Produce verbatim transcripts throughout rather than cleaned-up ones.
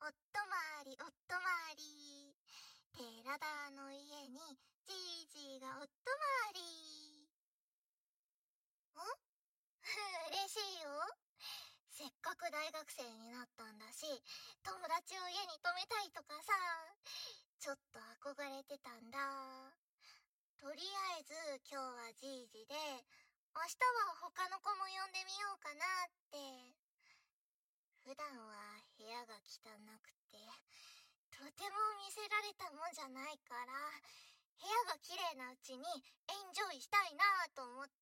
おっとまりおっとまり、寺田の家にじいじがおっとまり。ん嬉しいよ。せっかく大学生になったんだし、友達を家に泊めたいとかさ、ちょっと憧れてたんだ。とりあえず今日はじいじで、明日は他の子も呼んでみようかなって。普段は部屋が汚くて、とても見せられたもんじゃないから、部屋が綺麗なうちにエンジョイしたいなと思って。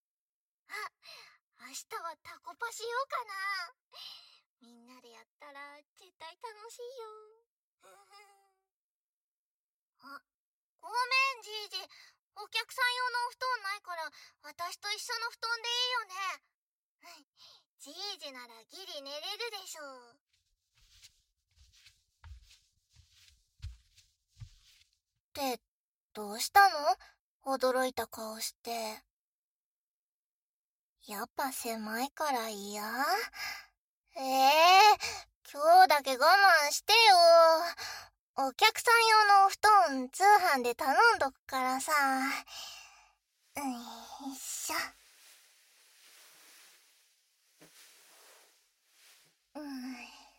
あ、明日はタコパしようかな。みんなでやったら絶対楽しいよ。あ、ごめんじいじ、お客さん用のお布団ないから私と一緒の布団でいいよね。じいじならギリ寝れるでしょ。ってどうしたの？驚いた顔して。やっぱ狭いから嫌？ええー、今日だけ我慢してよ。お客さん用のお布団通販で頼んどくからさ。よいしょ。うん、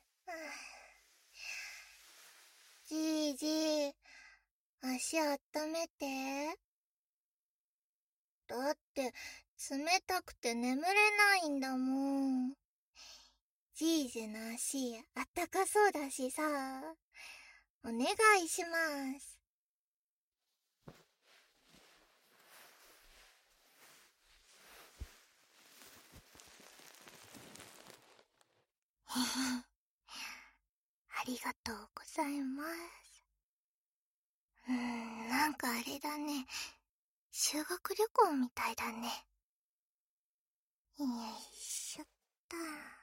じいじ、足あっためて。だって冷たくて眠れないんだもん。じいじの足あったかそうだしさ。お願いします。ありがとうございます。うーん、なんかあれだね。修学旅行みたいだね。よいしょっと。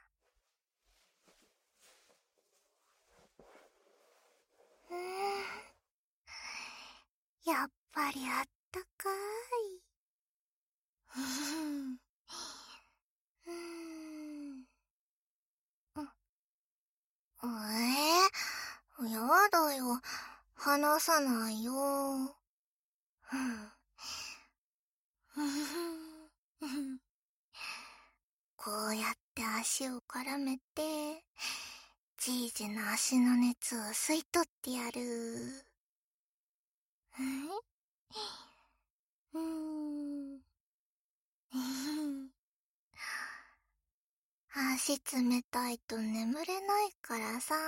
うーん、やっぱりあったかい。うーん。うーん。えー、やだよ。話さないよ。こうやって足を絡めて、じいじの足の熱を吸い取ってやる。うーん。足冷たいと眠れないからさ。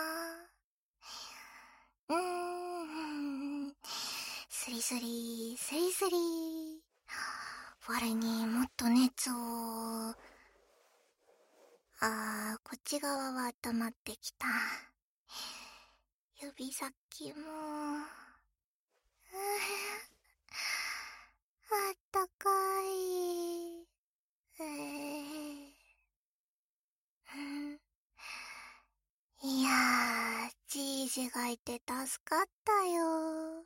うーん。スリスリ、スリスリ。我にもっと熱を。あー、こっち側は温まってきた。指先も。あったかい。えー、いやー、じいじがいて助かったよ。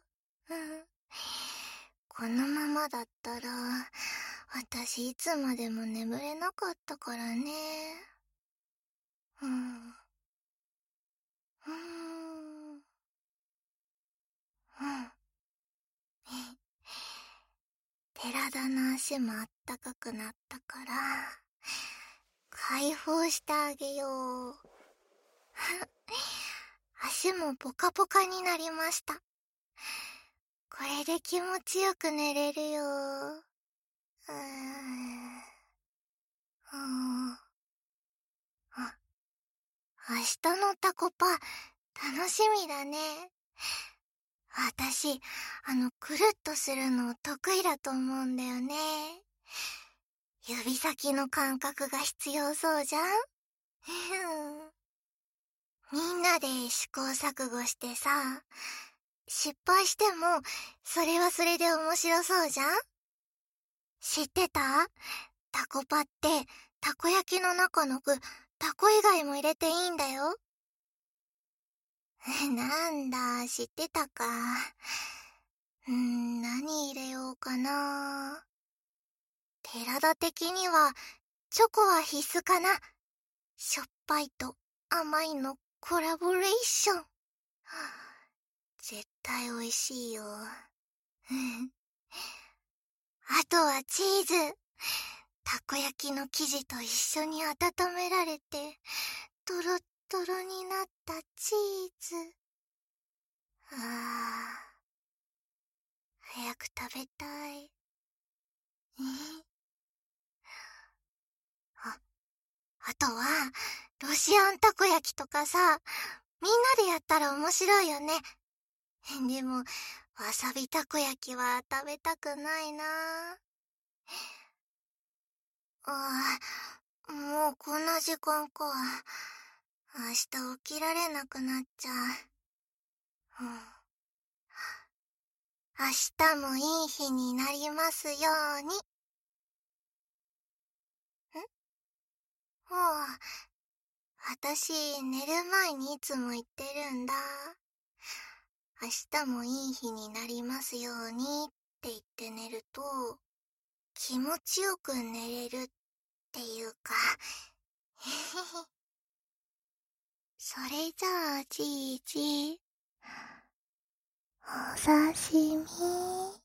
このままだったら、私いつまでも眠れなかったからね。うん。うーん。うん。寺田の足もあったかくなったから、解放してあげよう。足もポカポカになりました。これで気持ちよく寝れるよ。うーん。あ、明日のタコパ、楽しみだね。私、あの、くるっとするの得意だと思うんだよね。指先の感覚が必要そうじゃん？みんなで試行錯誤してさ、失敗しても、それはそれで面白そうじゃん？知ってた？タコパって、たこ焼きの中の具、タコ以外も入れていいんだよ。なんだ、知ってたか。うーん、何入れようかな。寺田的には、チョコは必須かな。しょっぱいと甘いのコラボレーション。絶対美味しいよ。あとはチーズ。たこ焼きの生地と一緒に温められて、トロットロになったチーズ。ああ、早く食べたい。あ、あとは、ロシアンたこ焼きとかさ、みんなでやったら面白いよね。でも、わさびたこ焼きは食べたくないな。ああ、もうこんな時間か。明日起きられなくなっちゃう。うん、明日もいい日になりますように。ん？ほう、私、寝る前にいつも言ってるんだ。明日もいい日になりますようにって言って寝ると、気持ちよく寝れるっていうか。それじゃあ、じいじ、お刺身。